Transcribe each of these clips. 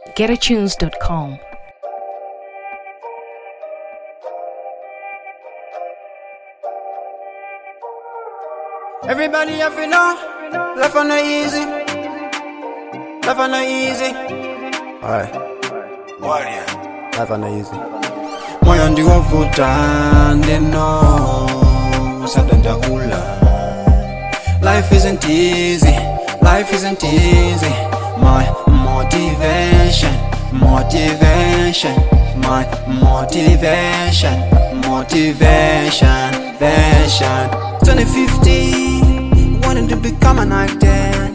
GetAtunes.com. Everybody have to know, life on the easy. Life on the easy. Alright. Life on the easy. Moyo ndiwo vuta ndeno sadanja ula. Life isn't easy. Life isn't easy. My motivation. Motivation. My motivation. Motivation. Passion. 2015, wanted to become an actor.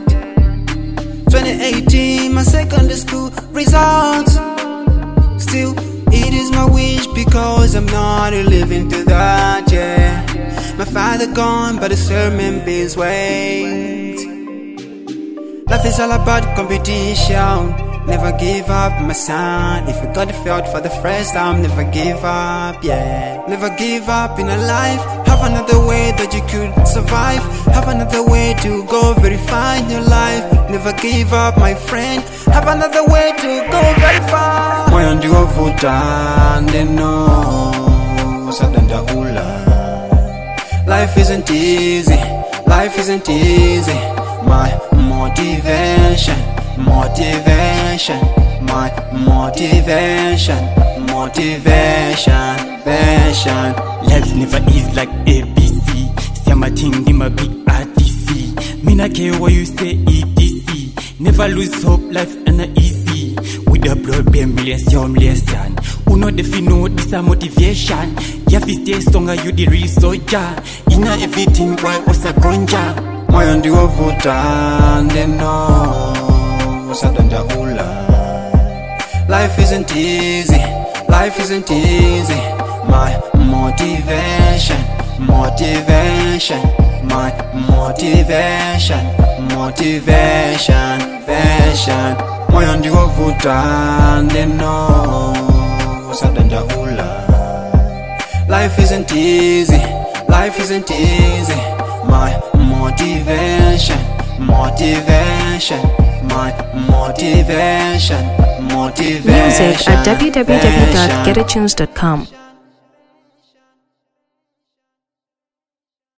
2018, my secondary school results. Still, it is my wish because I'm not living to that, yeah. My father gone, but the sermon pays wait. Life is all about competition. Never give up, my son. If you got it felt for the first time, never give up, yeah. Never give up in a life. Have another way that you could survive. Have another way to go verify in your life. Never give up, my friend. Have another way to go very far. Moyo ndiwo vuta ndeno sadanja ula. Life isn't easy. Life isn't easy. My motivation. Motivation, my motivation, motivation, passion. Life never is like ABC. Say my thing, give my big RTC. Me not care what you say, ETC. Never lose hope, life ain't easy. With the blood, be millions, your lesson. Who know the know this a motivation. You have to stay stronger, you the real soldier. In everything, why was a gonja? Moyo ndiwo vuta ndeno sadanja ula. Life isn't easy. Life isn't easy. My motivation. Motivation. My motivation. Motivation. Passion. Moyo ndiwo vuta ndeno sadanja ula. Life isn't easy. Life isn't easy. My motivation. Motivation. My motivation, motivation. Music at www.getatunes.com.